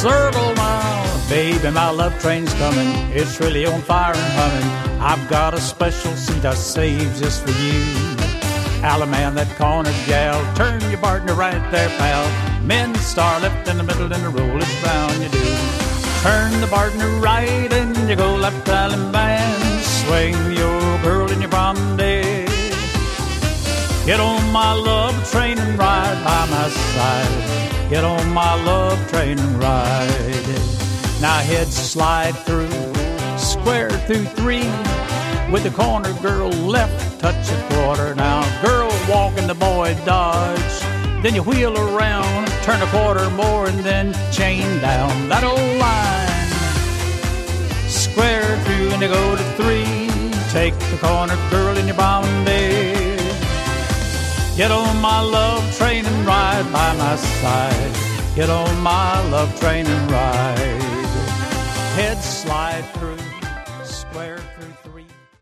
circle now. Baby, my love train's coming. It's really on fire and humming. I've got a special seat I saved just for you. Alaman, that corner gal, turn your partner right there, pal. Men star left in the middle and roll it round you do. Turn the partner right and you go left, Alaman. Swing your girl in your promenade. Get on my love train and ride by my side. Get on my love train and ride. Now head slide through, square through 3. With the corner girl left, touch a quarter. Now girl walking, the boy dodge. Then you wheel around, turn a quarter more, and then chain down that old line. Square through and you go to 3. Take the corner girl in your promenade. Get on my love train and ride by my side. Get on my love train and ride. Head slide through, square through 3.